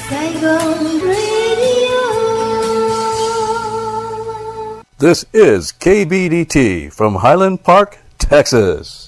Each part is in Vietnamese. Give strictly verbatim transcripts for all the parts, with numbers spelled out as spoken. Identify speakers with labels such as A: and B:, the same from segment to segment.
A: Saigon Radio.
B: This is K B D T from Highland Park, Texas.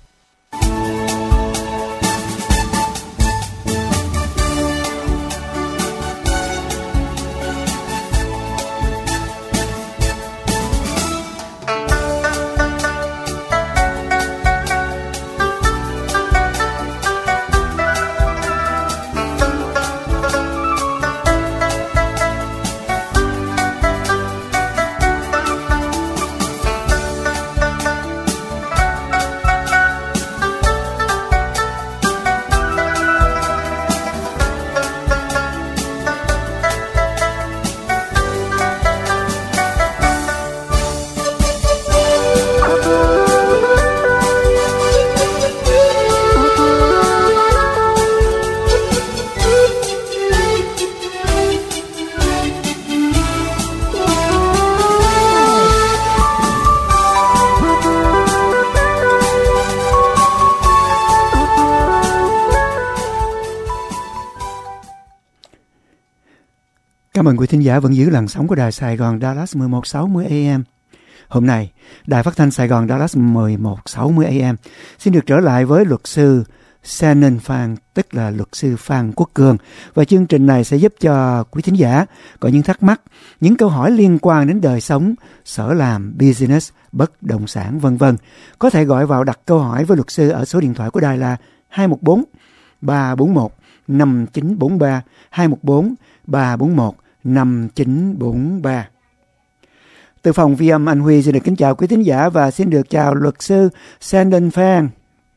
C: Cảm ơn quý thính giả vẫn giữ làn sóng của đài Sài Gòn Dallas mười một sáu mươi A M. Hôm nay, đài phát thanh Sài Gòn Dallas mười một sáu mươi A M xin được trở lại với luật sư Shannon Phan, tức là luật sư Phan Quốc Cường. Và chương trình này sẽ giúp cho quý thính giả có những thắc mắc, những câu hỏi liên quan đến đời sống, sở làm, business, bất động sản, vân vân. Có thể gọi vào đặt câu hỏi với luật sư ở số điện thoại của đài là hai một bốn ba bốn một năm chín bốn ba, hai một bốn ba bốn một năm chín bốn ba. Từ phòng ghi âm Anh Huy xin được kính chào quý thính giả và xin được chào luật sư Shannon Phan.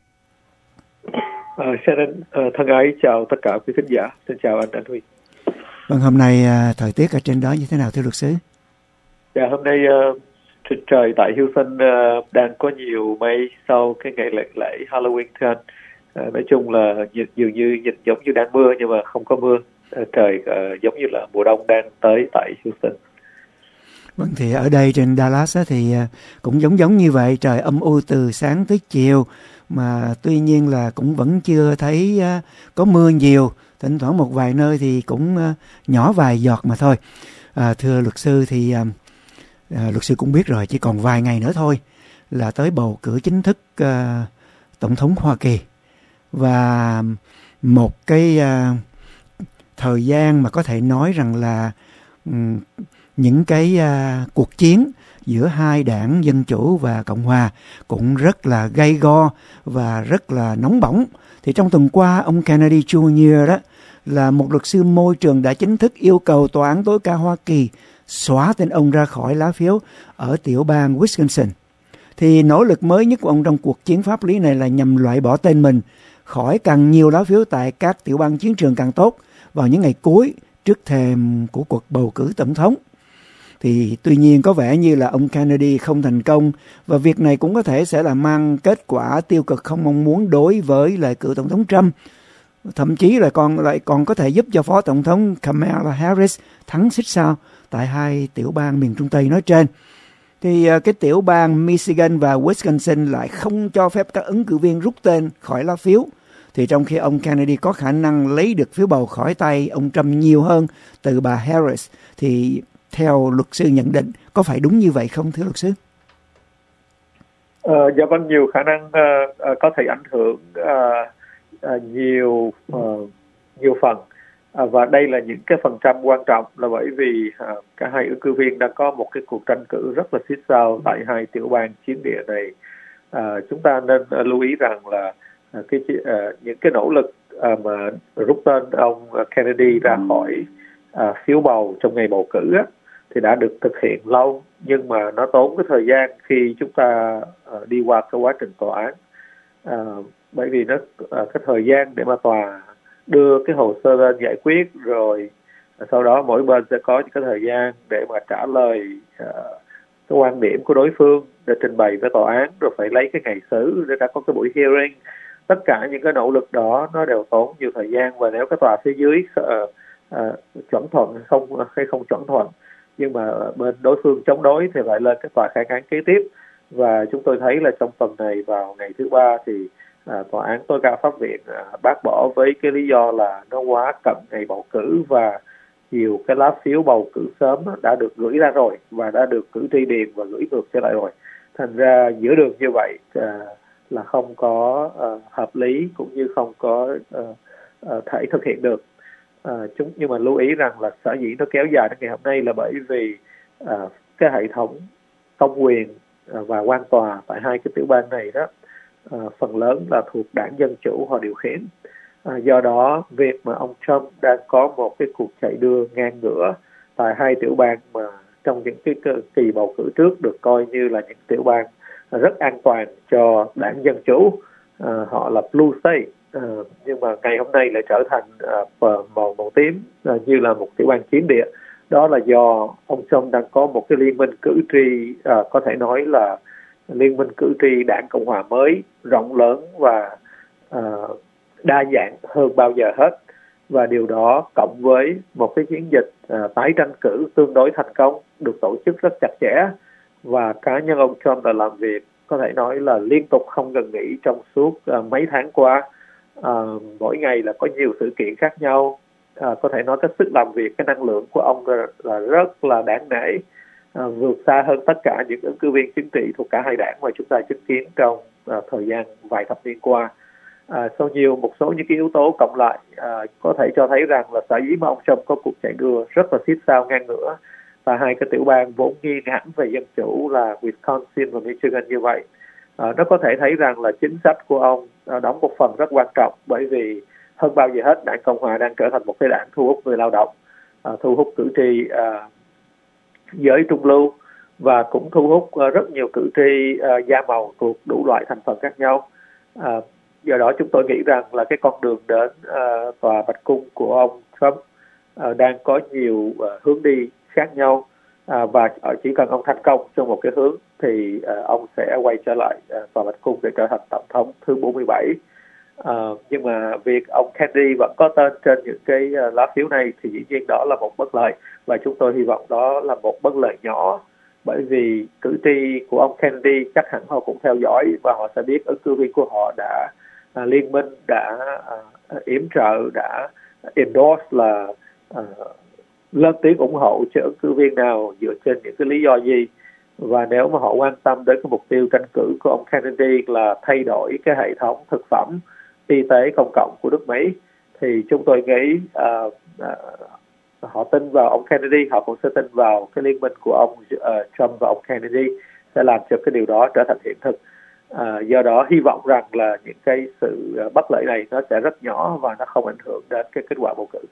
D: Uh, Shannon, uh, thân ái chào tất cả quý thính giả. Xin chào anh Anh Huy.
C: Vâng, hôm nay uh, thời tiết ở trên đó như thế nào thưa luật sư?
D: Dạ, hôm nay uh, trời tại Houston uh, đang có nhiều mây sau cái ngày lễ, lễ Halloween thưa anh. Uh, nói chung là dường như nhìn giống như đang mưa nhưng mà không có mưa. Uh, trời uh, giống như là mùa đông đang tới tại Houston.
C: Vâng, thì ở đây trên Dallas á, thì uh, cũng giống giống như vậy, trời âm u từ sáng tới chiều. Mà tuy nhiên là cũng vẫn chưa thấy uh, có mưa nhiều, thỉnh thoảng một vài nơi thì cũng uh, nhỏ vài giọt mà thôi. À, thưa luật sư thì uh, uh, luật sư cũng biết rồi, chỉ còn vài ngày nữa thôi là tới bầu cử chính thức uh, tổng thống Hoa Kỳ. Và một cái uh, thời gian mà có thể nói rằng là um, những cái uh, cuộc chiến giữa hai đảng Dân Chủ và Cộng Hòa cũng rất là gay go và rất là nóng bỏng. Thì trong tuần qua, ông Kennedy Junior đó là một luật sư môi trường đã chính thức yêu cầu Tòa án tối cao Hoa Kỳ xóa tên ông ra khỏi lá phiếu ở tiểu bang Wisconsin. Thì nỗ lực mới nhất của ông trong cuộc chiến pháp lý này là nhằm loại bỏ tên mình khỏi càng nhiều lá phiếu tại các tiểu bang chiến trường càng tốt vào những ngày cuối trước thềm của cuộc bầu cử tổng thống. Thì tuy nhiên có vẻ như là ông Kennedy không thành công và việc này cũng có thể sẽ là mang kết quả tiêu cực không mong muốn đối với lại cựu tổng thống Trump. Thậm chí là còn lại còn có thể giúp cho phó tổng thống Kamala Harris thắng xích sao tại hai tiểu bang miền Trung Tây nói trên. Thì cái tiểu bang Michigan và Wisconsin lại không cho phép các ứng cử viên rút tên khỏi lá phiếu. Thì trong khi ông Kennedy có khả năng lấy được phiếu bầu khỏi tay ông Trump nhiều hơn từ bà Harris, thì theo luật sư nhận định có phải đúng như vậy không thưa luật sư?
D: Uh, dạ vâng, nhiều khả năng uh, uh, có thể ảnh hưởng uh, uh, nhiều uh, nhiều phần uh, và đây là những cái phần trăm quan trọng là bởi vì uh, cả hai ứng cử viên đã có một cái cuộc tranh cử rất là xít sao tại hai tiểu bang chiến địa này. Uh, chúng ta nên uh, lưu ý rằng là uh, cái uh, những cái nỗ lực uh, mà rút tên ông Kennedy ra khỏi uh, phiếu bầu trong ngày bầu cử á, thì đã được thực hiện lâu, nhưng mà nó tốn cái thời gian khi chúng ta uh, đi qua cái quá trình tòa án, uh, bởi vì nó uh, cái thời gian để mà tòa đưa cái hồ sơ lên giải quyết, rồi uh, sau đó mỗi bên sẽ có những cái thời gian để mà trả lời uh, cái quan điểm của đối phương để trình bày với tòa án, rồi phải lấy cái ngày xử để đã có cái buổi hearing. Tất cả những cái nỗ lực đó nó đều tốn nhiều thời gian, và nếu cái tòa phía dưới uh, uh, chuẩn thuận hay không hay không chuẩn thuận, nhưng mà bên đối phương chống đối thì lại lên cái tòa kháng án kế tiếp. Và chúng tôi thấy là trong tuần này vào ngày thứ ba thì à, tòa án tối cao pháp viện à, bác bỏ với cái lý do là nó quá cận ngày bầu cử và nhiều cái lá phiếu bầu cử sớm đã được gửi ra rồi và đã được cử tri điền và gửi ngược trở lại rồi. Thành ra giữa đường như vậy à, là không có à, hợp lý cũng như không có à, à, thể thực hiện được. À, chúng nhưng mà lưu ý rằng là sở dĩ nó kéo dài đến ngày hôm nay là bởi vì à, cái hệ thống công quyền à, và quan tòa tại hai cái tiểu bang này đó à, phần lớn là thuộc đảng Dân Chủ họ điều khiển. À, do đó việc mà ông Trump đang có một cái cuộc chạy đua ngang ngửa tại hai tiểu bang mà trong những cái kỳ bầu cử trước được coi như là những tiểu bang rất an toàn cho đảng Dân Chủ, à, họ là blue state, à, nhưng mà ngày hôm nay lại trở thành à, màu màu tím à, như là một tiểu bang chiến địa. Đó là do ông Trump đang có một cái liên minh cử tri à, có thể nói là liên minh cử tri đảng Cộng hòa mới rộng lớn và à, đa dạng hơn bao giờ hết, và điều đó cộng với một cái chiến dịch à, tái tranh cử tương đối thành công được tổ chức rất chặt chẽ, và cá nhân ông Trump đã làm việc có thể nói là liên tục không ngừng nghỉ trong suốt à, mấy tháng qua. À, mỗi ngày là có nhiều sự kiện khác nhau. À, có thể nói cái sức làm việc, cái năng lượng của ông là, là rất là đáng nể, à, vượt xa hơn tất cả những ứng cử viên chính trị thuộc cả hai đảng mà chúng ta chứng kiến trong à, thời gian vài thập niên qua. À, sau nhiều một số những cái yếu tố cộng lại à, có thể cho thấy rằng là sở dĩ mà ông Trump có cuộc chạy đua rất là xít sao ngang ngửa và hai cái tiểu bang vốn nghiêng hẳn về Dân Chủ là Wisconsin và Michigan như vậy, à, nó có thể thấy rằng là chính sách của ông à, đóng một phần rất quan trọng, bởi vì hơn bao giờ hết đảng Cộng hòa đang trở thành một cái đảng thu hút người lao động, à, thu hút cử tri à, giới trung lưu và cũng thu hút à, rất nhiều cử tri à, da màu thuộc đủ loại thành phần khác nhau. À, do đó chúng tôi nghĩ rằng là cái con đường đến uh, tòa Bạch Cung của ông Trump uh, đang có nhiều uh, hướng đi khác nhau, uh, và chỉ cần ông thành công trong một cái hướng thì uh, ông sẽ quay trở lại uh, tòa Bạch Cung để trở thành tổng thống thứ bốn mươi bảy. Uh, nhưng mà việc ông Kennedy vẫn có tên trên những cái uh, lá phiếu này thì dĩ nhiên đó là một bất lợi, và chúng tôi hy vọng đó là một bất lợi nhỏ, bởi vì cử tri của ông Kennedy chắc hẳn họ cũng theo dõi và họ sẽ biết ứng cử viên của họ đã À, liên minh đã à, yểm trợ, đã endorse là à, lên tiếng ủng hộ cho ứng cử viên nào dựa trên những cái lý do gì. Và nếu mà họ quan tâm đến cái mục tiêu tranh cử của ông Kennedy là thay đổi cái hệ thống thực phẩm y tế công cộng của nước Mỹ thì chúng tôi nghĩ à, à, họ tin vào ông Kennedy, họ cũng sẽ tin vào cái liên minh của ông uh, Trump và ông Kennedy sẽ làm cho cái điều đó trở thành hiện thực. À, do đó hy vọng rằng là những cái sự bất lợi này nó sẽ rất nhỏ và nó không ảnh hưởng đến cái kết quả bầu cử.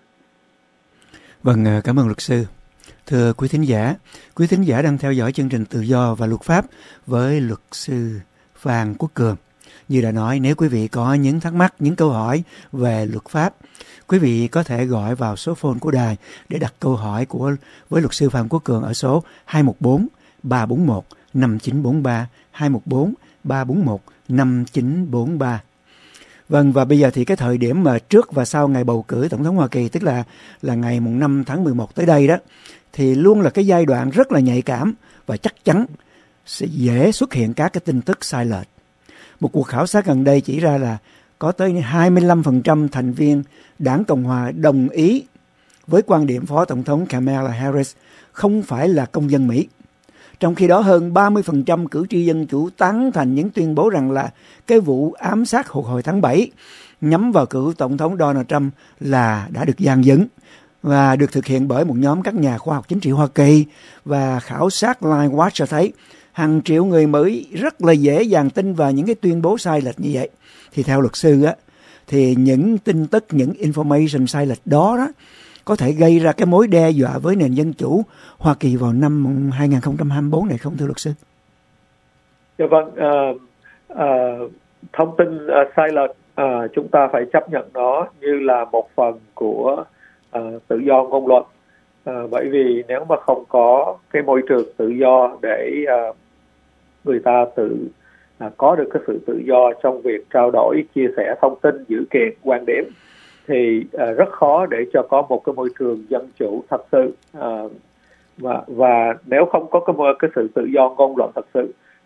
C: Vâng, cảm ơn luật sư. Thưa quý thính giả, quý thính giả đang theo dõi chương trình Tự do và Luật pháp với luật sư Phan Quốc Cường. Như đã nói, nếu quý vị có những thắc mắc, những câu hỏi về luật pháp, quý vị có thể gọi vào số phone của đài để đặt câu hỏi của với luật sư Phan Quốc Cường ở số hai một bốn ba bốn một năm chín bốn ba, hai một bốn ba bốn một năm chín bốn ba. Vâng, và bây giờ thì cái thời điểm mà trước và sau ngày bầu cử Tổng thống Hoa Kỳ, tức là là ngày mùng năm tháng mười một tới đây đó, thì luôn là cái giai đoạn rất là nhạy cảm và chắc chắn sẽ dễ xuất hiện các cái tin tức sai lệch. Một cuộc khảo sát gần đây chỉ ra là có tới hai mươi lăm phần trăm thành viên đảng Cộng hòa đồng ý với quan điểm Phó Tổng thống Kamala Harris không phải là công dân Mỹ. Trong khi đó hơn ba mươi phần trăm cử tri Dân Chủ tán thành những tuyên bố rằng là cái vụ ám sát hồi tháng bảy nhắm vào cựu Tổng thống Donald Trump là đã được dàn dựng và được thực hiện bởi một nhóm các nhà khoa học chính trị Hoa Kỳ. Và khảo sát Line Watch cho thấy hàng triệu người mới rất là dễ dàng tin vào những cái tuyên bố sai lệch như vậy. Thì theo luật sư á, thì những tin tức, những information sai lệch đó đó có thể gây ra cái mối đe dọa với nền dân chủ Hoa Kỳ vào năm hai không hai tư này không thưa luật sư?
D: Dạ vâng, uh, uh, thông tin uh, sai lệch uh, chúng ta phải chấp nhận nó như là một phần của uh, tự do ngôn luận, uh, bởi vì nếu mà không có cái môi trường tự do để uh, người ta tự uh, có được cái sự tự do trong việc trao đổi, chia sẻ thông tin, dữ kiện, quan điểm thì uh, rất khó để cho có một cái môi trường dân chủ thật sự, uh, và và nếu không có cái cái sự tự do ngôn luận thật sự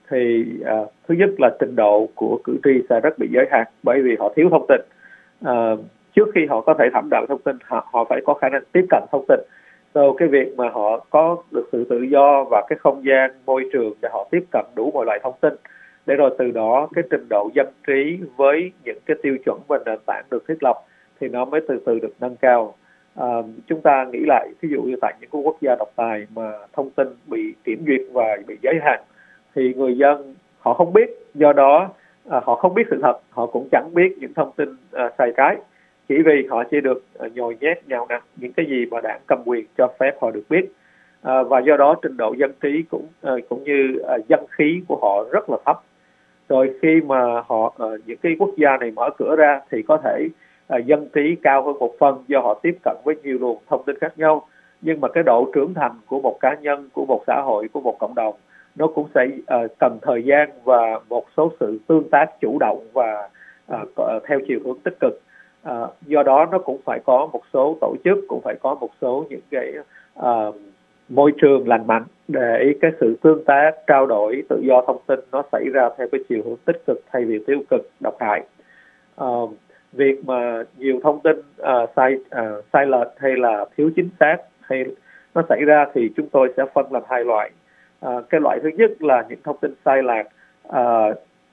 D: thì à, thứ nhất là trình độ của cử tri sẽ rất bị giới hạn, bởi vì họ thiếu thông tin. À, trước khi họ có thể thẩm định thông tin, họ, họ phải có khả năng tiếp cận thông tin. So cái việc mà họ có được sự tự do và cái không gian môi trường để họ tiếp cận đủ mọi loại thông tin, để rồi từ đó cái trình độ dân trí với những cái tiêu chuẩn và nền tảng được thiết lập thì nó mới từ từ được nâng cao. À, chúng ta nghĩ lại, ví dụ như tại những quốc gia độc tài mà thông tin bị kiểm duyệt và bị giới hạn, thì người dân họ không biết, do đó à, họ không biết sự thật, họ cũng chẳng biết những thông tin à, sai trái, chỉ vì họ chỉ được à, nhồi nhét nhào nặn những cái gì mà đảng cầm quyền cho phép họ được biết. À, và do đó trình độ dân trí cũng à, cũng như à, dân khí của họ rất là thấp. Rồi khi mà họ à, những cái quốc gia này mở cửa ra thì có thể à, dân trí cao hơn một phần do họ tiếp cận với nhiều luồng thông tin khác nhau, nhưng mà cái độ trưởng thành của một cá nhân, của một xã hội, của một cộng đồng nó cũng sẽ uh, cần thời gian và một số sự tương tác chủ động và uh, theo chiều hướng tích cực. Uh, do đó nó cũng phải có một số tổ chức, cũng phải có một số những cái uh, môi trường lành mạnh để cái sự tương tác, trao đổi, tự do thông tin nó xảy ra theo cái chiều hướng tích cực thay vì tiêu cực, độc hại. Uh, việc mà nhiều thông tin uh, sai uh, sai lệch hay là thiếu chính xác hay nó xảy ra thì chúng tôi sẽ phân làm hai loại. À, cái loại thứ nhất là những thông tin sai lạc, à,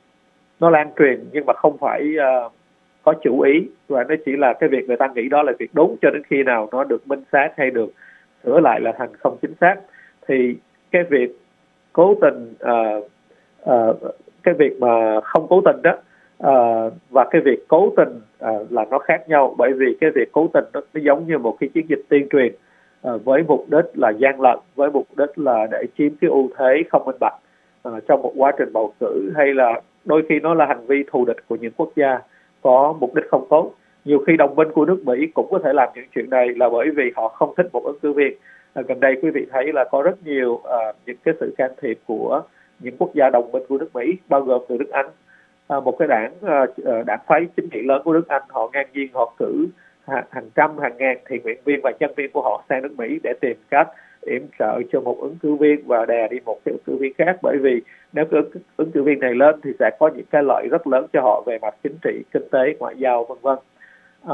D: nó lan truyền nhưng mà không phải à, có chủ ý, và nó chỉ là cái việc người ta nghĩ đó là việc đúng, cho đến khi nào nó được minh xác hay được sửa lại là thành không chính xác. Thì cái việc cố tình à, à, cái việc mà không cố tình đó à, và cái việc cố tình à, là nó khác nhau, bởi vì cái việc cố tình nó, nó giống như một cái chiến dịch tuyên truyền À, với mục đích là gian lận, với mục đích là để chiếm cái ưu thế không minh bạch à, trong một quá trình bầu cử, hay là đôi khi nó là hành vi thù địch của những quốc gia có mục đích không tốt. Nhiều khi đồng minh của nước Mỹ cũng có thể làm những chuyện này là bởi vì họ không thích một ứng cử viên. À, gần đây quý vị thấy là có rất nhiều à, những cái sự can thiệp của những quốc gia đồng minh của nước Mỹ, bao gồm từ nước Anh. À, một cái đảng à, đảng phái chính trị lớn của nước Anh, họ ngang nhiên họ cử hàng trăm, hàng ngàn thiện nguyện viên và nhân viên của họ sang nước Mỹ để tìm cách yểm trợ cho một ứng cử viên và đè đi một cái ứng cử viên khác, bởi vì nếu cái ứng, ứng cử viên này lên thì sẽ có những cái lợi rất lớn cho họ về mặt chính trị, kinh tế, ngoại giao, vân vân. À,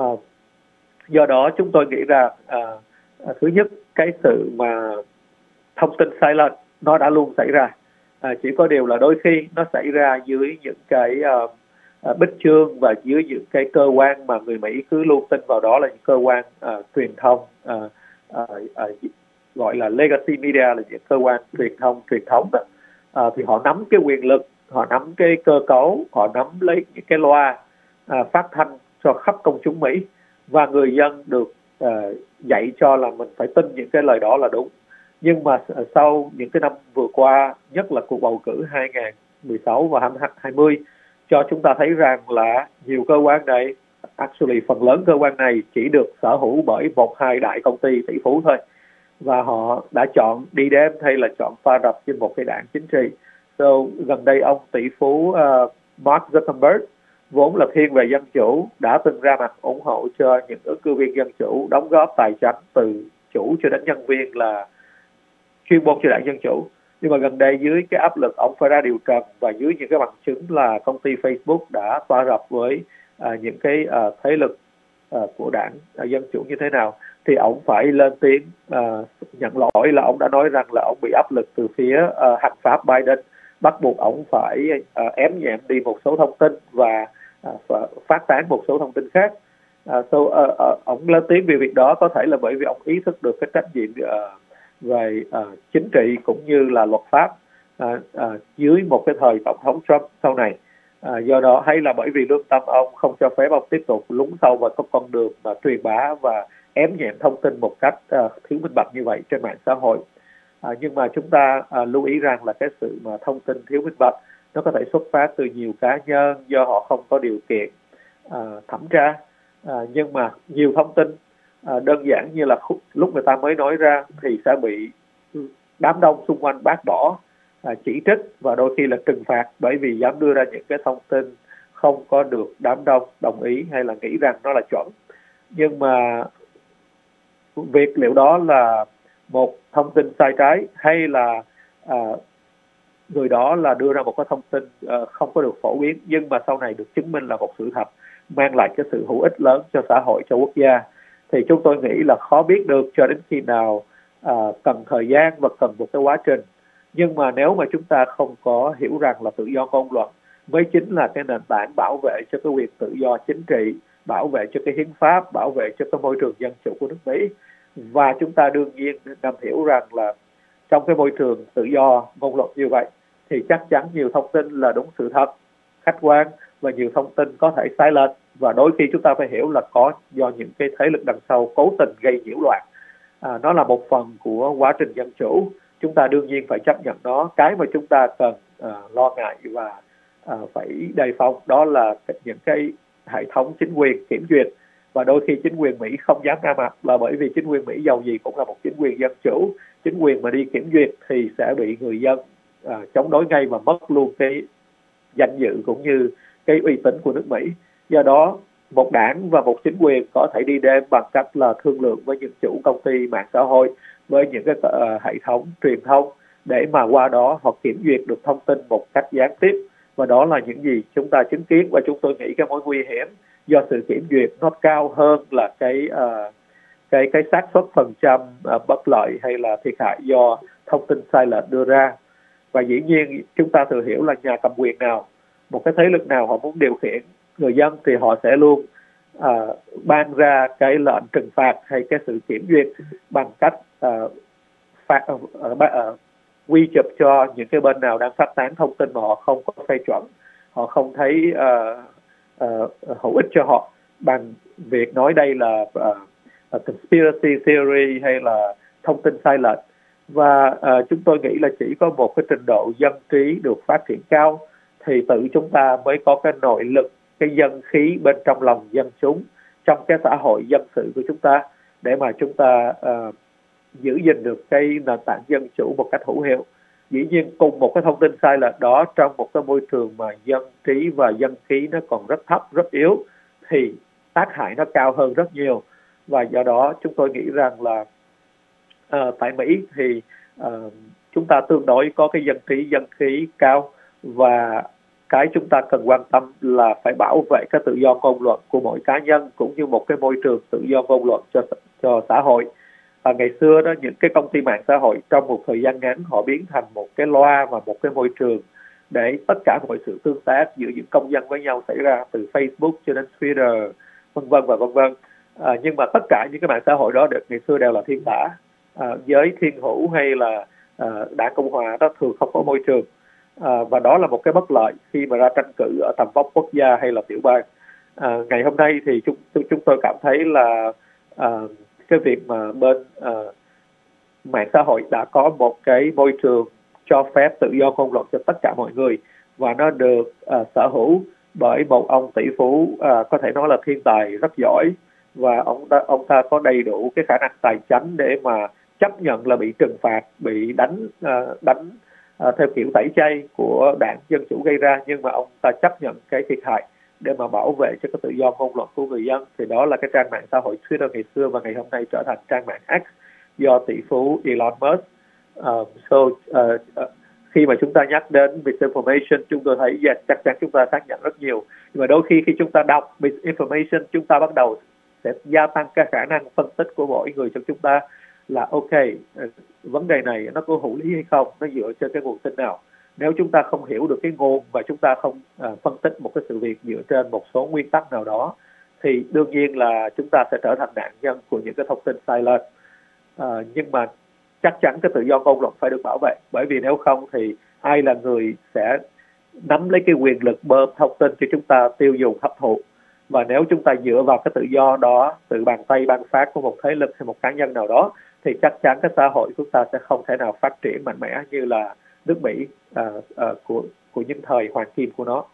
D: do đó chúng tôi nghĩ rằng à, à, thứ nhất, cái sự mà thông tin sai lệch nó đã luôn xảy ra, à, chỉ có điều là đôi khi nó xảy ra dưới những cái uh, uh, bích chương và dưới những cái cơ quan mà người Mỹ cứ luôn tin vào đó là những cơ quan uh, truyền thông uh, uh, uh, gọi là legacy media, là những cơ quan truyền thông truyền thống đó. Uh, thì họ nắm cái quyền lực, họ nắm cái cơ cấu, họ nắm lấy những cái loa uh, phát thanh cho khắp công chúng Mỹ, và người dân được uh, dạy cho là mình phải tin những cái lời đó là đúng. Nhưng mà sau những cái năm vừa qua, nhất là cuộc bầu cử hai không một sáu và hai không hai không, cho chúng ta thấy rằng là nhiều cơ quan này, actually phần lớn cơ quan này chỉ được sở hữu bởi một hai đại công ty tỷ phú thôi, và họ đã chọn đi đêm hay là chọn pha rập trên một cái đảng chính trị. So gần đây ông tỷ phú uh, Mark Zuckerberg, vốn là thiên về dân chủ, đã từng ra mặt ủng hộ cho những ứng cử viên dân chủ, đóng góp tài chính từ chủ cho đến nhân viên là chuyên môn cho đảng Dân Chủ. Nhưng mà gần đây dưới cái áp lực ông phải ra điều trần, và dưới những cái bằng chứng là công ty Facebook đã toa rập với à, những cái à, thế lực à, của đảng à, Dân Chủ như thế nào, thì ông phải lên tiếng à, nhận lỗi, là ông đã nói rằng là ông bị áp lực từ phía à, hành pháp Biden, bắt buộc ông phải à, ém nhẹm đi một số thông tin và à, phát tán một số thông tin khác. À, so, à, à, ông lên tiếng về việc đó có thể là bởi vì ông ý thức được cái trách nhiệm à, về uh, chính trị cũng như là luật pháp uh, uh, dưới một cái thời tổng thống Trump sau này. Uh, do đó, hay là bởi vì lương tâm ông không cho phép ông tiếp tục lún sâu vào các con đường mà truyền bá và ém nhẹm thông tin một cách uh, thiếu minh bạch như vậy trên mạng xã hội. Uh, nhưng mà chúng ta uh, lưu ý rằng là cái sự mà thông tin thiếu minh bạch nó có thể xuất phát từ nhiều cá nhân do họ không có điều kiện uh, thẩm tra. Uh, nhưng mà nhiều thông tin À, đơn giản như là lúc người ta mới nói ra thì sẽ bị đám đông xung quanh bác bỏ, à, chỉ trích và đôi khi là trừng phạt, bởi vì dám đưa ra những cái thông tin không có được đám đông đồng ý hay là nghĩ rằng nó là chuẩn. Nhưng mà việc liệu đó là một thông tin sai trái hay là à, người đó là đưa ra một cái thông tin uh, không có được phổ biến, nhưng mà sau này được chứng minh là một sự thật, mang lại cái sự hữu ích lớn cho xã hội, cho quốc gia, thì chúng tôi nghĩ là khó biết được cho đến khi nào uh, cần thời gian và cần một cái quá trình. Nhưng mà nếu mà chúng ta không có hiểu rằng là tự do ngôn luận mới chính là cái nền tảng bảo vệ cho cái quyền tự do chính trị, bảo vệ cho cái hiến pháp, bảo vệ cho cái môi trường dân chủ của nước Mỹ, và chúng ta đương nhiên nên hiểu rằng là trong cái môi trường tự do ngôn luận như vậy thì chắc chắn nhiều thông tin là đúng sự thật, khách quan, và nhiều thông tin có thể sai lệch, và đôi khi chúng ta phải hiểu là có do những cái thế lực đằng sau cố tình gây nhiễu loạn. À, nó là một phần của quá trình dân chủ, chúng ta đương nhiên phải chấp nhận nó. Cái mà chúng ta cần à, lo ngại và à, phải đề phòng đó là những cái hệ thống chính quyền kiểm duyệt, và đôi khi chính quyền Mỹ không dám ra mặt là bởi vì chính quyền Mỹ giàu gì cũng là một chính quyền dân chủ. Chính quyền mà đi kiểm duyệt thì sẽ bị người dân à, chống đối ngay và mất luôn cái danh dự cũng như cái uy tín của nước Mỹ. Do đó một đảng và một chính quyền có thể đi đêm bằng cách là thương lượng với những chủ công ty mạng xã hội, với những cái uh, hệ thống truyền thông, để mà qua đó họ kiểm duyệt được thông tin một cách gián tiếp. Và đó là những gì chúng ta chứng kiến, và chúng tôi nghĩ cái mối nguy hiểm do sự kiểm duyệt nó cao hơn là cái uh, cái cái xác suất phần trăm uh, bất lợi hay là thiệt hại do thông tin sai lệch đưa ra. Và dĩ nhiên chúng ta tự hiểu là nhà cầm quyền nào, một cái thế lực nào họ muốn điều khiển người dân thì họ sẽ luôn uh, ban ra cái lệnh trừng phạt hay cái sự kiểm duyệt bằng cách uh, phạt uh, uh, uh, quy chụp cho những cái bên nào đang phát tán thông tin mà họ không có phê chuẩn, họ không thấy uh, uh, hữu ích cho họ, bằng việc nói đây là uh, uh, conspiracy theory hay là thông tin sai lệch. Và uh, chúng tôi nghĩ là chỉ có một cái trình độ dân trí được phát triển cao thì tự chúng ta mới có cái nội lực, cái dân khí bên trong lòng dân chúng, trong cái xã hội dân sự của chúng ta, để mà chúng ta uh, giữ gìn được cái nền tảng dân chủ một cách hữu hiệu. Dĩ nhiên cùng một cái thông tin sai lệch đó trong một cái môi trường mà dân trí và dân khí nó còn rất thấp, rất yếu, thì tác hại nó cao hơn rất nhiều. Và do đó chúng tôi nghĩ rằng là uh, tại Mỹ thì uh, chúng ta tương đối có cái dân trí, dân khí cao, và cái chúng ta cần quan tâm là phải bảo vệ cái tự do ngôn luận của mỗi cá nhân, cũng như một cái môi trường tự do ngôn luận cho cho xã hội. À, ngày xưa đó, những cái công ty mạng xã hội trong một thời gian ngắn họ biến thành một cái loa và một cái môi trường để tất cả mọi sự tương tác giữa những công dân với nhau xảy ra, từ Facebook cho đến Twitter, vân vân và vân vân. À, nhưng mà tất cả những cái mạng xã hội đó được ngày xưa đều là thiên tả. À, giới thiên hữu hay là à, đảng Cộng hòa đó thường không có môi trường. À, và đó là một cái bất lợi khi mà ra tranh cử ở tầm vóc quốc gia hay là tiểu bang. À, ngày hôm nay thì chúng chúng tôi cảm thấy là à, cái việc mà bên à, mạng xã hội đã có một cái môi trường cho phép tự do ngôn luận cho tất cả mọi người, và nó được à, sở hữu bởi một ông tỷ phú à, có thể nói là thiên tài rất giỏi, và ông ta ông ta có đầy đủ cái khả năng tài chính để mà chấp nhận là bị trừng phạt, bị đánh à, đánh À, theo kiểu tẩy chay của đảng Dân Chủ gây ra, nhưng mà ông ta chấp nhận cái thiệt hại để mà bảo vệ cho cái tự do ngôn luận của người dân. Thì đó là cái trang mạng xã hội Twitter ngày xưa, và ngày hôm nay trở thành trang mạng X do tỷ phú Elon Musk. Uh, so, uh, uh, khi mà chúng ta nhắc đến misinformation, chúng tôi thấy yes, chắc chắn chúng ta xác nhận rất nhiều. Nhưng mà đôi khi khi chúng ta đọc misinformation, chúng ta bắt đầu sẽ gia tăng cái khả năng phân tích của mỗi người trong chúng ta là ok, vấn đề này nó có hữu lý hay không, nó dựa trên cái nguồn tin nào. Nếu chúng ta không hiểu được cái nguồn và chúng ta không uh, phân tích một cái sự việc dựa trên một số nguyên tắc nào đó, thì đương nhiên là chúng ta sẽ trở thành nạn nhân của những cái thông tin sai lệch. Uh, nhưng mà chắc chắn cái tự do ngôn luận phải được bảo vệ, bởi vì nếu không thì ai là người sẽ nắm lấy cái quyền lực bơm thông tin cho chúng ta tiêu dùng hấp thụ. Và nếu chúng ta dựa vào cái tự do đó, từ bàn tay ban phát của một thế lực hay một cá nhân nào đó, thì chắc chắn cái xã hội của chúng ta sẽ không thể nào phát triển mạnh mẽ như là nước Mỹ uh, uh, của của những thời hoàng kim của nó.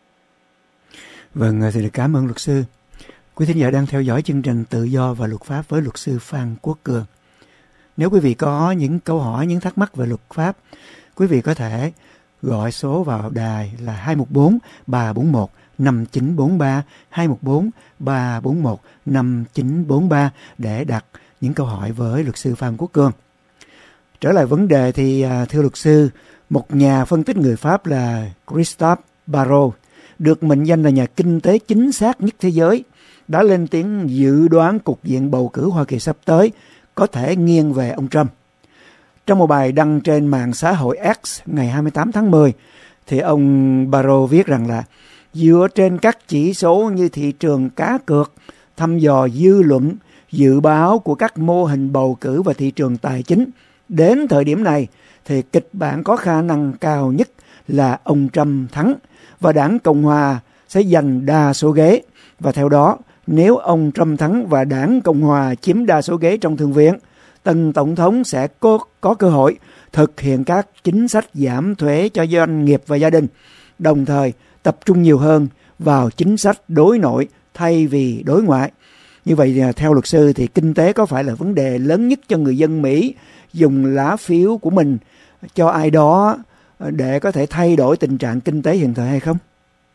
C: Vâng, xin được cảm ơn luật sư. Quý thính giả đang theo dõi chương trình Tự do và Luật pháp với luật sư Phan Quốc Cường. Nếu quý vị có những câu hỏi, những thắc mắc về luật pháp, quý vị có thể gọi số vào đài là hai một bốn ba bốn một năm chín bốn ba, hai một bốn ba bốn một năm chín bốn ba để đặt những câu hỏi với luật sư Phan Quốc Cường. Trở lại vấn đề thì thưa luật sư, Một nhà phân tích người Pháp là Christophe Barrot, được mệnh danh là nhà kinh tế chính xác nhất thế giới, đã lên tiếng dự đoán cục diện bầu cử Hoa Kỳ sắp tới có thể nghiêng về ông Trump. Trong một bài đăng trên mạng xã hội X ngày hai mươi tám tháng mười, thì ông Barrot viết rằng là dựa trên các chỉ số như thị trường cá cược, thăm dò dư luận, dự báo của các mô hình bầu cử và thị trường tài chính, đến thời điểm này thì kịch bản có khả năng cao nhất là ông Trump thắng và đảng Cộng Hòa sẽ giành đa số ghế. Và theo đó, nếu ông Trump thắng và đảng Cộng Hòa chiếm đa số ghế trong Thượng viện, tân tổng thống sẽ có, có cơ hội thực hiện các chính sách giảm thuế cho doanh nghiệp và gia đình, đồng thời tập trung nhiều hơn vào chính sách đối nội thay vì đối ngoại. Như vậy, theo luật sư thì kinh tế có phải là vấn đề lớn nhất cho người dân Mỹ dùng lá phiếu của mình cho ai đó để có thể thay đổi tình trạng kinh tế hiện thời hay không?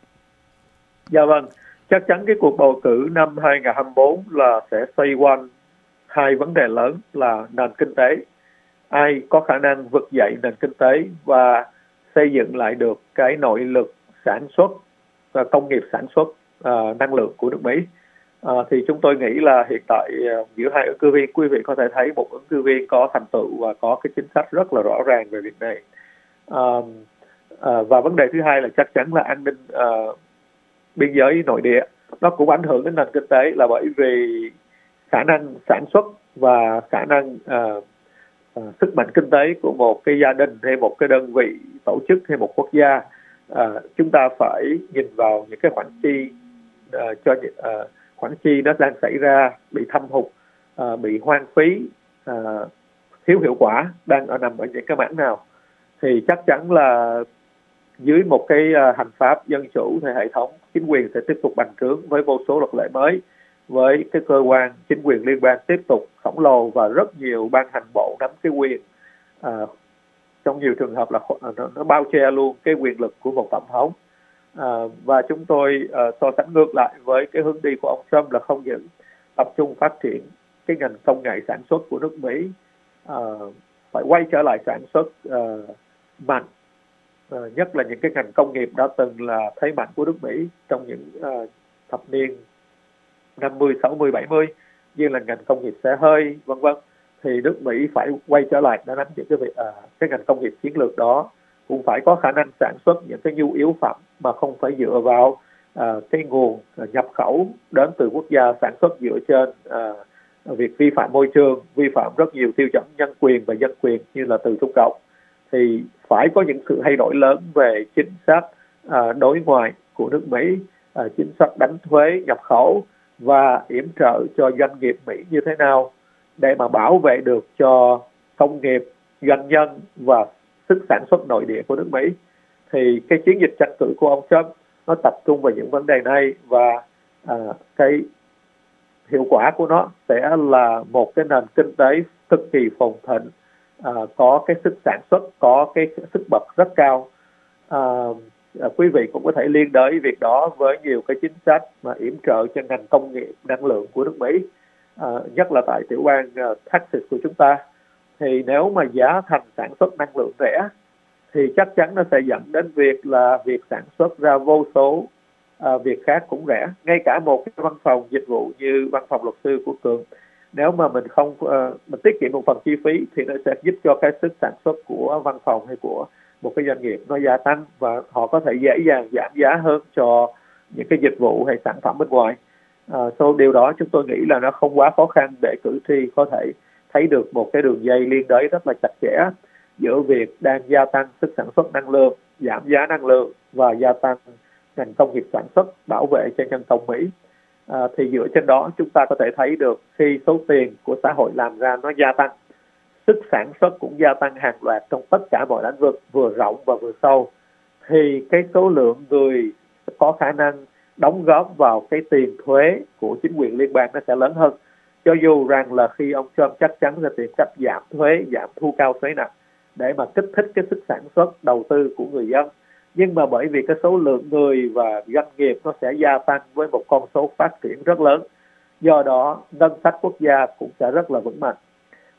D: Dạ vâng, chắc chắn cái cuộc bầu cử năm hai không hai tư là sẽ xoay quanh hai vấn đề lớn là nền kinh tế. Ai có khả năng vực dậy nền kinh tế và xây dựng lại được cái nội lực sản xuất, công nghiệp sản xuất uh, năng lượng của nước Mỹ. Uh, thì chúng tôi nghĩ là hiện tại uh, giữa hai ứng cử viên, quý vị có thể thấy một ứng cử viên có thành tựu và có cái chính sách rất là rõ ràng về việc này. Uh, uh, và vấn đề thứ hai là chắc chắn là an ninh uh, biên giới nội địa. Nó cũng ảnh hưởng đến nền kinh tế là bởi vì khả năng sản xuất và khả năng uh, uh, sức mạnh kinh tế của một cái gia đình hay một cái đơn vị tổ chức hay một quốc gia, uh, chúng ta phải nhìn vào những cái khoản chi uh, cho uh, khoản chi nó đang xảy ra bị thâm hụt, uh, bị hoang phí, uh, thiếu hiệu quả đang ở nằm ở những cái mảng nào. Thì chắc chắn là dưới một cái uh, hành pháp dân chủ thì hệ thống chính quyền sẽ tiếp tục bành trướng với vô số luật lệ mới, với cái cơ quan chính quyền liên bang tiếp tục khổng lồ và rất nhiều ban hành bộ nắm cái quyền, uh, trong nhiều trường hợp là nó, nó bao che luôn cái quyền lực của một tổng thống. Uh, và chúng tôi uh, so sánh ngược lại với cái hướng đi của ông Trump là không những tập trung phát triển cái ngành công nghệ sản xuất của nước Mỹ, uh, phải quay trở lại sản xuất uh, mạnh, uh, nhất là những cái ngành công nghiệp đã từng là thế mạnh của nước Mỹ trong những uh, thập niên năm mươi, sáu mươi, bảy mươi, như là ngành công nghiệp xe hơi, vân vân. Thì nước Mỹ phải quay trở lại để nắm những cái việc uh, cái ngành công nghiệp chiến lược đó, cũng phải có khả năng sản xuất những cái nhu yếu phẩm mà không phải dựa vào uh, cái nguồn uh, nhập khẩu đến từ quốc gia sản xuất dựa trên uh, việc vi phạm môi trường, vi phạm rất nhiều tiêu chuẩn nhân quyền và dân quyền như là từ Trung Cộng. Thì phải có những sự thay đổi lớn về chính sách uh, đối ngoại của nước Mỹ, uh, chính sách đánh thuế nhập khẩu và yểm trợ cho doanh nghiệp Mỹ như thế nào để mà bảo vệ được cho công nghiệp, doanh nhân và sức sản xuất nội địa của nước Mỹ. Thì cái chiến dịch tranh cử của ông Trump nó tập trung vào những vấn đề này, và à, cái hiệu quả của nó sẽ là một cái nền kinh tế cực kỳ phồn thịnh, à, có cái sức sản xuất, có cái sức bật rất cao. À, à, quý vị cũng có thể liên đới việc đó với nhiều cái chính sách mà yểm trợ cho ngành công nghiệp năng lượng của nước Mỹ, à, nhất là tại tiểu bang uh, Texas của chúng ta. Thì nếu mà giá thành sản xuất năng lượng rẻ thì chắc chắn nó sẽ dẫn đến việc là việc sản xuất ra vô số uh, việc khác cũng rẻ. Ngay cả một cái văn phòng dịch vụ như văn phòng luật sư của Cường, nếu mà mình không uh, mình tiết kiệm một phần chi phí thì nó sẽ giúp cho cái sức sản xuất của văn phòng hay của một cái doanh nghiệp nó gia tăng, và họ có thể dễ dàng giảm giá hơn cho những cái dịch vụ hay sản phẩm bên ngoài. Uh, so điều đó chúng tôi nghĩ là nó không quá khó khăn để cử tri có thể thấy được một cái đường dây liên đới rất là chặt chẽ giữa việc đang gia tăng sức sản xuất năng lượng, giảm giá năng lượng và gia tăng ngành công nghiệp sản xuất bảo vệ cho nhân công Mỹ. À, thì dựa trên đó chúng ta có thể thấy được khi số tiền của xã hội làm ra nó gia tăng, sức sản xuất cũng gia tăng hàng loạt trong tất cả mọi lĩnh vực vừa rộng và vừa sâu, thì cái số lượng người có khả năng đóng góp vào cái tiền thuế của chính quyền liên bang nó sẽ lớn hơn. Cho dù rằng là khi ông Trump chắc chắn sẽ tìm cách giảm thuế, giảm thu cao thuế nặng để mà kích thích cái sức sản xuất, đầu tư của người dân, nhưng mà bởi vì cái số lượng người và doanh nghiệp nó sẽ gia tăng với một con số phát triển rất lớn, do đó ngân sách quốc gia cũng sẽ rất là vững mạnh.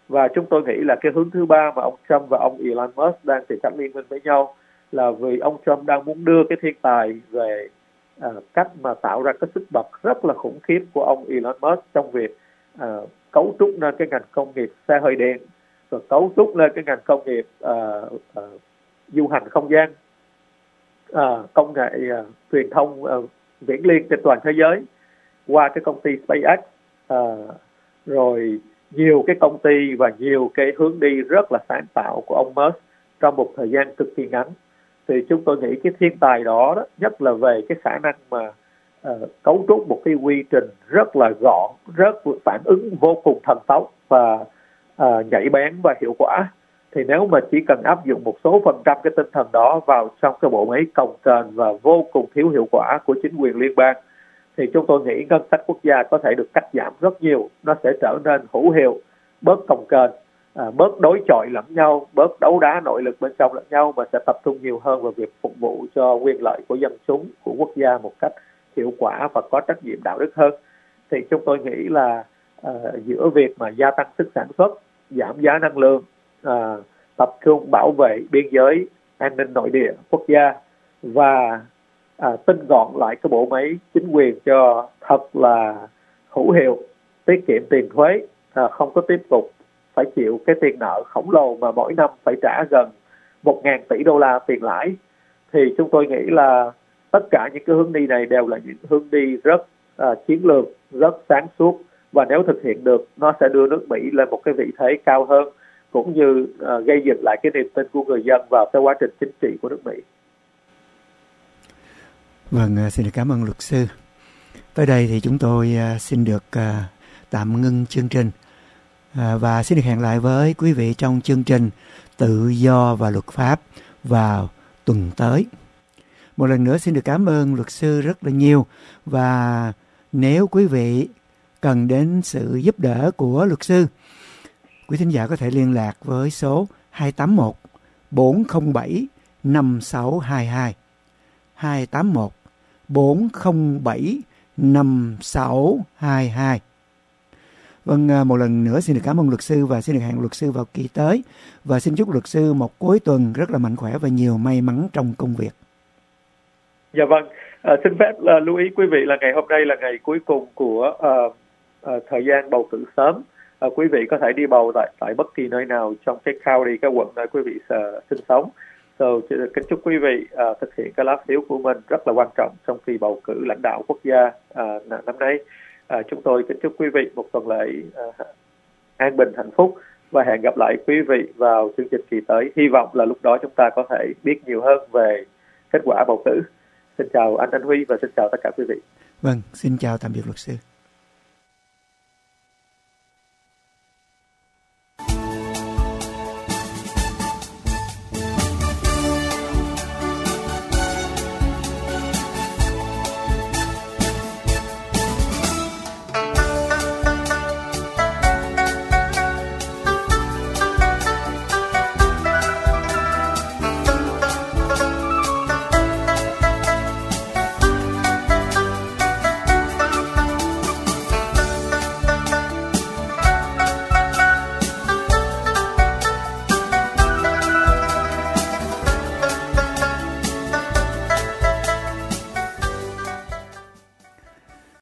D: Và chúng tôi nghĩ là cái hướng thứ ba mà ông Trump và ông Elon Musk đang tìm cách liên minh với nhau là vì ông Trump đang muốn đưa cái thiên tài về à, cách mà tạo ra cái sức bật rất là khủng khiếp của ông Elon Musk trong việc à, cấu trúc nên cái ngành công nghiệp xe hơi điện, rồi cấu trúc lên cái ngành công nghiệp à, à, du hành không gian, à, công nghệ à, truyền thông à, viễn liên trên toàn thế giới qua cái công ty SpaceX, à, rồi nhiều cái công ty và nhiều cái hướng đi rất là sáng tạo của ông Musk trong một thời gian cực kỳ ngắn. Thì chúng tôi nghĩ cái thiên tài đó, đó nhất là về cái khả năng mà uh, cấu trúc một cái quy trình rất là gọn, rất phản ứng vô cùng thần tốc và uh, nhạy bén và hiệu quả. Thì nếu mà chỉ cần áp dụng một số phần trăm cái tinh thần đó vào trong cái bộ máy cồng kềnh và vô cùng thiếu hiệu quả của chính quyền liên bang, thì chúng tôi nghĩ ngân sách quốc gia có thể được cắt giảm rất nhiều. Nó sẽ trở nên hữu hiệu, bớt cồng kềnh, à, bớt đối chọi lẫn nhau, bớt đấu đá nội lực bên trong lẫn nhau, mà sẽ tập trung nhiều hơn vào việc phục vụ cho quyền lợi của dân chúng, của quốc gia một cách hiệu quả và có trách nhiệm đạo đức hơn. Thì chúng tôi nghĩ là à, giữa việc mà gia tăng sức sản xuất, giảm giá năng lượng, à, tập trung bảo vệ biên giới, an ninh nội địa quốc gia và à, tinh gọn lại cái bộ máy chính quyền cho thật là hữu hiệu, tiết kiệm tiền thuế, à, không có tiếp tục phải chịu cái tiền nợ khổng lồ mà mỗi năm phải trả gần một ngàn tỷ đô la tiền lãi, thì chúng tôi nghĩ là tất cả những cái hướng đi này đều là những hướng đi rất à, chiến lược, rất sáng suốt, và nếu thực hiện được nó sẽ đưa nước Mỹ lên một cái vị thế cao hơn, cũng như à, gây dựng lại cái niềm tin của người dân vào cái quá trình chính trị của nước Mỹ.
C: Vâng, xin được cảm ơn luật sư. Tới đây thì chúng tôi xin được tạm ngưng chương trình và xin được hẹn lại với quý vị trong chương trình Tự do và luật pháp vào tuần tới. Một lần nữa xin được cảm ơn luật sư rất là nhiều, và nếu quý vị cần đến sự giúp đỡ của luật sư, quý thính giả có thể liên lạc với số hai tám một bốn không bảy năm sáu hai hai hai tám một bốn không bảy năm sáu hai hai. Vâng, một lần nữa xin được cảm ơn luật sư và xin được hẹn luật sư vào kỳ tới, và xin chúc luật sư một cuối tuần rất là mạnh khỏe và nhiều may mắn trong công việc.
D: Dạ vâng, à, xin phép uh, lưu ý quý vị là ngày hôm nay là ngày cuối cùng của uh, uh, thời gian bầu cử sớm. Uh, quý vị có thể đi bầu tại tại bất kỳ nơi nào trong cái county, cái quận nơi quý vị uh, sinh sống. So, kính chúc quý vị uh, thực hiện cái lá phiếu của mình rất là quan trọng trong kỳ bầu cử lãnh đạo quốc gia uh, năm nay. Uh, chúng tôi kính chúc quý vị một tuần lễ uh, an bình, hạnh phúc, và hẹn gặp lại quý vị vào chương trình kỳ tới. Hy vọng là lúc đó chúng ta có thể biết nhiều hơn về kết quả bầu cử. Xin chào anh Anh Huy và xin chào tất cả quý vị.
C: Vâng, xin chào tạm biệt luật sư.